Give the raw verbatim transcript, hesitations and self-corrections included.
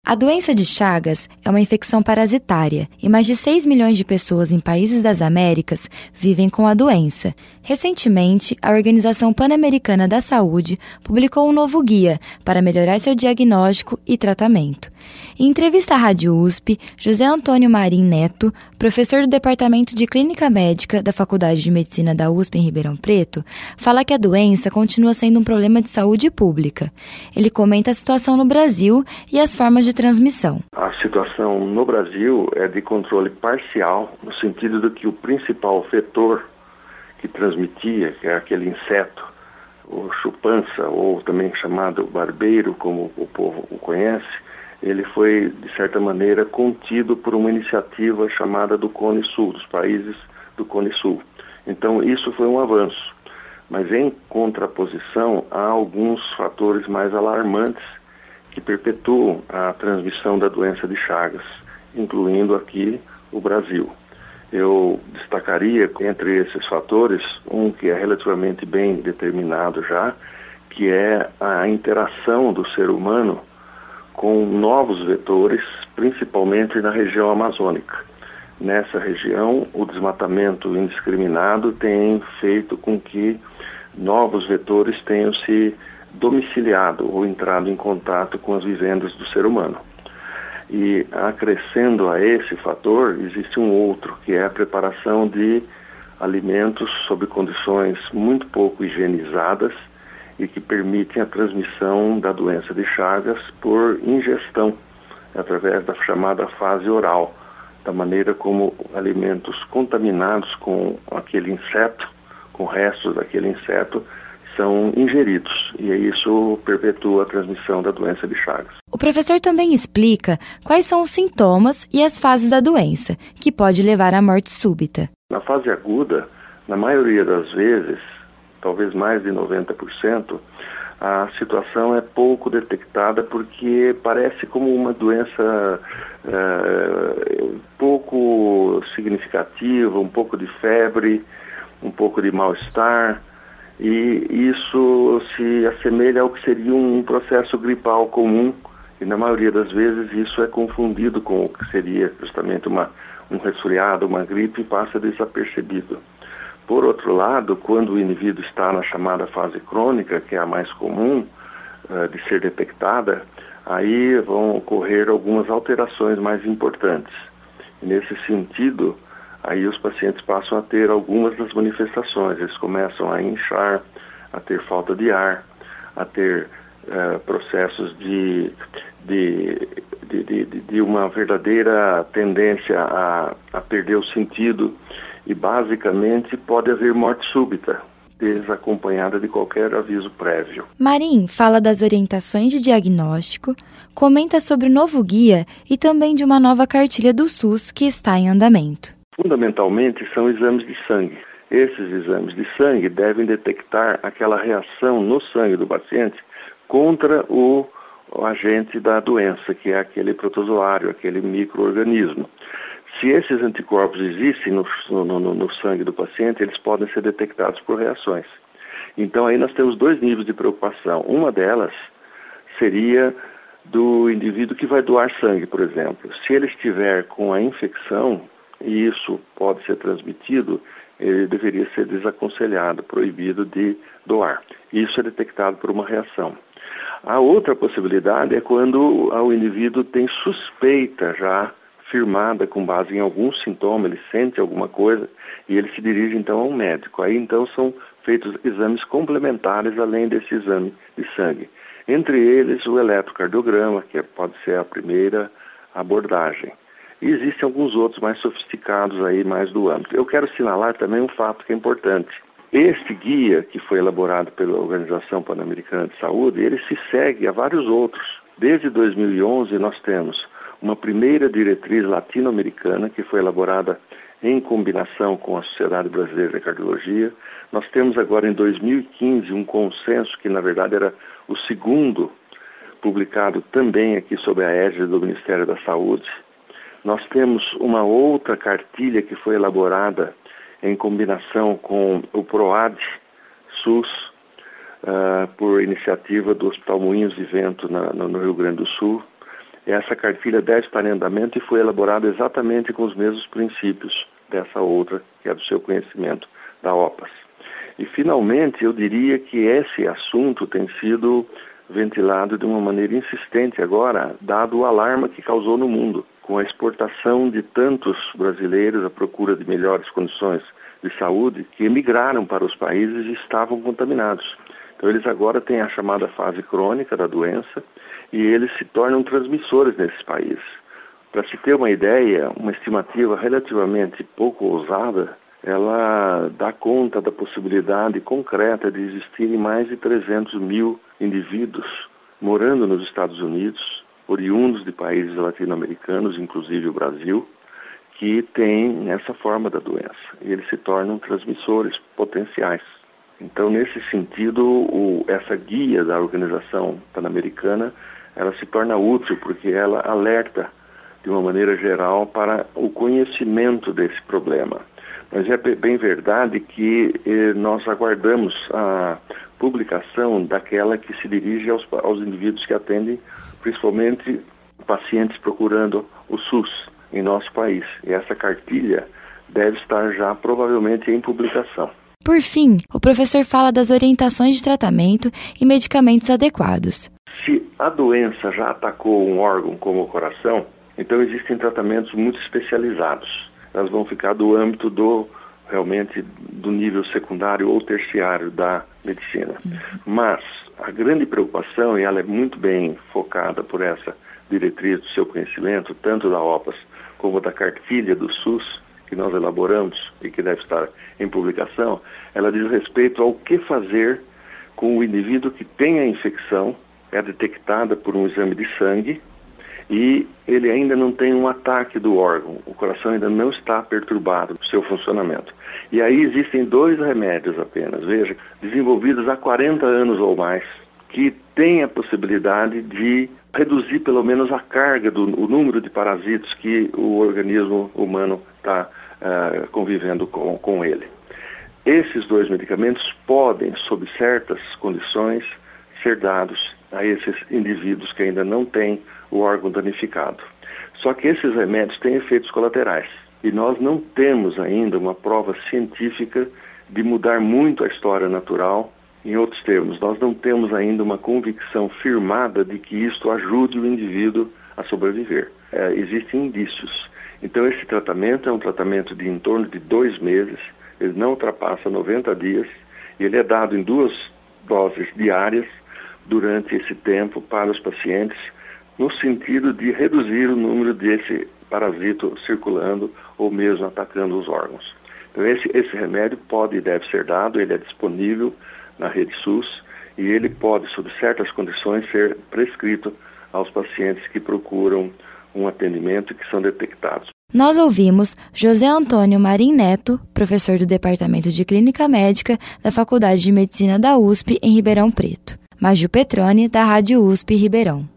A doença de Chagas é uma infecção parasitária e mais de seis milhões de pessoas em países das Américas vivem com a doença. Recentemente, a Organização Pan-Americana da Saúde publicou um novo guia para melhorar seu diagnóstico e tratamento. Em entrevista à Rádio U S P, José Antônio Marim Neto, professor do Departamento de Clínica Médica da Faculdade de Medicina da U S P em Ribeirão Preto, fala que a doença continua sendo um problema de saúde pública. Ele comenta a situação no Brasil e as formas de transmissão. A situação no Brasil é de controle parcial, no sentido de que o principal vetor que transmitia, que é aquele inseto, o chupança, ou também chamado barbeiro, como o povo o conhece, ele foi, de certa maneira, contido por uma iniciativa chamada do Cone Sul, dos países do Cone Sul. Então, isso foi um avanço. Mas, em contraposição, há alguns fatores mais alarmantes que perpetuam a transmissão da doença de Chagas, incluindo aqui o Brasil. Eu destacaria, entre esses fatores, um que é relativamente bem determinado já, que é a interação do ser humano com novos vetores, principalmente na região amazônica. Nessa região, o desmatamento indiscriminado tem feito com que novos vetores tenham se domiciliado ou entrado em contato com as vivendas do ser humano. E acrescendo a esse fator, existe um outro, que é a preparação de alimentos sob condições muito pouco higienizadas e que permitem a transmissão da doença de Chagas por ingestão, através da chamada fase oral, da maneira como alimentos contaminados com aquele inseto, com restos daquele inseto, são ingeridos, e isso perpetua a transmissão da doença de Chagas. O professor também explica quais são os sintomas e as fases da doença, que pode levar à morte súbita. Na fase aguda, na maioria das vezes, talvez mais de noventa por cento, a situação é pouco detectada porque parece como uma doença é, pouco significativa, um pouco de febre, um pouco de mal-estar, e isso se assemelha ao que seria um processo gripal comum, e na maioria das vezes isso é confundido com o que seria justamente uma, um resfriado, uma gripe, e passa desapercebido. Por outro lado, quando o indivíduo está na chamada fase crônica, que é a mais comum uh, de ser detectada, aí vão ocorrer algumas alterações mais importantes. E nesse sentido, aí os pacientes passam a ter algumas das manifestações. Eles começam a inchar, a ter falta de ar, a ter uh, processos de, de, de, de, de uma verdadeira tendência a, a perder o sentido, e basicamente pode haver morte súbita, desacompanhada de qualquer aviso prévio. Marim fala das orientações de diagnóstico, comenta sobre o novo guia e também de uma nova cartilha do SUS que está em andamento. Fundamentalmente são exames de sangue. Esses exames de sangue devem detectar aquela reação no sangue do paciente contra o, o agente da doença, que é aquele protozoário, aquele micro-organismo. Se esses anticorpos existem no, no, no, no sangue do paciente, eles podem ser detectados por reações. Então aí nós temos dois níveis de preocupação. Uma delas seria do indivíduo que vai doar sangue, por exemplo. Se ele estiver com a infecção, e isso pode ser transmitido, ele deveria ser desaconselhado, proibido de doar. Isso é detectado por uma reação. A outra possibilidade é quando o indivíduo tem suspeita já firmada com base em algum sintoma, ele sente alguma coisa e ele se dirige então a um médico. Aí então são feitos exames complementares além desse exame de sangue. Entre eles o eletrocardiograma, que pode ser a primeira abordagem. E existem alguns outros mais sofisticados aí, mais do âmbito. Eu quero assinalar também um fato que é importante. Este guia, que foi elaborado pela Organização Pan-Americana de Saúde, ele se segue a vários outros. Desde dois mil e onze nós temos uma primeira diretriz latino-americana que foi elaborada em combinação com a Sociedade Brasileira de Cardiologia. Nós temos agora em dois mil e quinze um consenso que na verdade era o segundo, publicado também aqui sob a égide do Ministério da Saúde. Nós temos uma outra cartilha que foi elaborada em combinação com o PROAD SUS, uh, por iniciativa do Hospital Moinhos de Vento na, no Rio Grande do Sul. Essa cartilha deve estar em andamento e foi elaborada exatamente com os mesmos princípios dessa outra, que é do seu conhecimento, da O P A S. E, finalmente, eu diria que esse assunto tem sido ventilado de uma maneira insistente agora, dado o alarme que causou no mundo, com a exportação de tantos brasileiros à procura de melhores condições de saúde, que emigraram para os países e estavam contaminados. Então, eles agora têm a chamada fase crônica da doença e eles se tornam transmissores nesses países. Para se ter uma ideia, uma estimativa relativamente pouco ousada, ela dá conta da possibilidade concreta de existirem mais de trezentos mil indivíduos morando nos Estados Unidos, oriundos de países latino-americanos, inclusive o Brasil, que têm essa forma da doença. E eles se tornam transmissores potenciais. Então, nesse sentido, o, essa guia da Organização Pan-Americana, ela se torna útil porque ela alerta de uma maneira geral para o conhecimento desse problema. Mas é bem verdade que eh, nós aguardamos a publicação daquela que se dirige aos, aos indivíduos que atendem, principalmente pacientes procurando o SUS em nosso país. E essa cartilha deve estar já provavelmente em publicação. Por fim, o professor fala das orientações de tratamento e medicamentos adequados. Se a doença já atacou um órgão como o coração, então existem tratamentos muito especializados. Elas vão ficar do âmbito do, realmente, do nível secundário ou terciário da medicina. Uhum. Mas a grande preocupação, e ela é muito bem focada por essa diretriz do seu conhecimento, tanto da O P A S como da cartilha do SUS, que nós elaboramos e que deve estar em publicação, ela diz respeito ao que fazer com o indivíduo que tem a infecção, é detectada por um exame de sangue, e ele ainda não tem um ataque do órgão, o coração ainda não está perturbado no seu funcionamento. E aí existem dois remédios apenas, veja, desenvolvidos há quarenta anos ou mais, que têm a possibilidade de reduzir pelo menos a carga, do, o número de parasitos que o organismo humano está uh, convivendo com, com ele. Esses dois medicamentos podem, sob certas condições, ser dados a esses indivíduos que ainda não têm o órgão danificado. Só que esses remédios têm efeitos colaterais e nós não temos ainda uma prova científica de mudar muito a história natural. Em outros termos, nós não temos ainda uma convicção firmada de que isto ajude o indivíduo a sobreviver. É, existem indícios. Então, esse tratamento é um tratamento de em torno de dois meses, ele não ultrapassa noventa dias, e ele é dado em duas doses diárias durante esse tempo para os pacientes, no sentido de reduzir o número desse parasito circulando ou mesmo atacando os órgãos. Então, esse, esse remédio pode e deve ser dado, ele é disponível na rede SUS e ele pode, sob certas condições, ser prescrito aos pacientes que procuram um atendimento e que são detectados. Nós ouvimos José Antônio Marim Neto, professor do Departamento de Clínica Médica da Faculdade de Medicina da U S P em Ribeirão Preto. Maju Petroni, da Rádio U S P Ribeirão.